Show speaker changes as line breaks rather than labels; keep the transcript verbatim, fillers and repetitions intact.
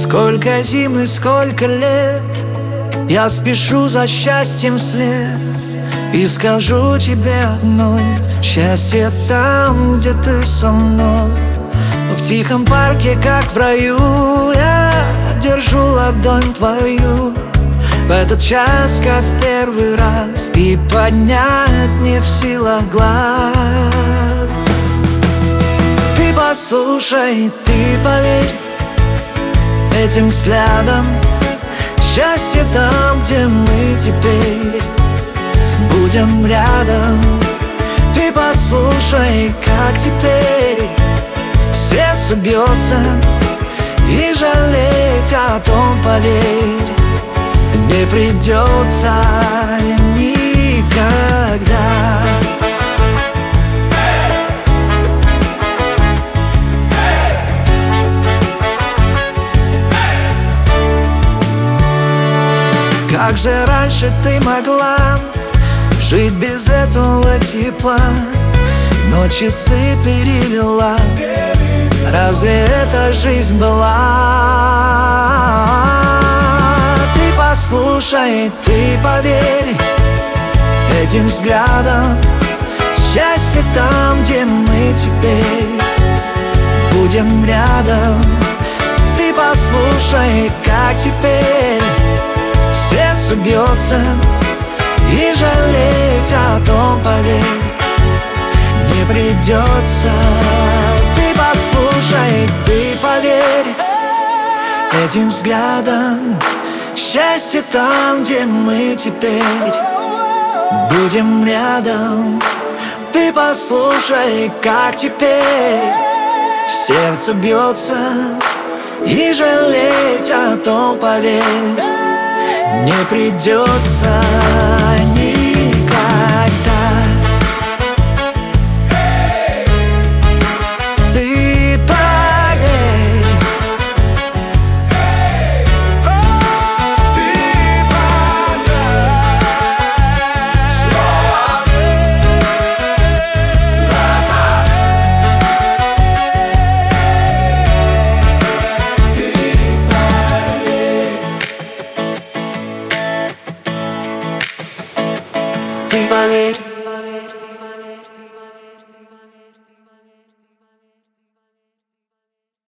Сколько зим и сколько лет я спешу за счастьем вслед, и скажу тебе одной: счастье там, где ты со мной. В тихом парке, как в раю, я держу ладонь твою в этот час, как в первый раз, и поднять не в силах глаз. Ты послушай, ты поверь этим взглядом: счастье там, где мы теперь будем рядом. Ты послушай, как теперь сердце бьется, и жалеть о том, поверь, не придется никогда. Как же раньше ты могла жить без этого тепла? Но часы перевела. Разве это жизнь была? Ты послушай, ты поверь этим взглядом: счастье там, где мы теперь будем рядом. Ты послушай, как теперь сердце бьется, и жалеть о том, поверь, не придется. Ты послушай, ты поверь этим взглядом: счастье там, где мы теперь будем рядом. Ты послушай, как теперь сердце бьется, и жалеть о том, поверь, не придется никогда. Ты поверь, ты поверь, снова разом. Ты поверь, ты поверь.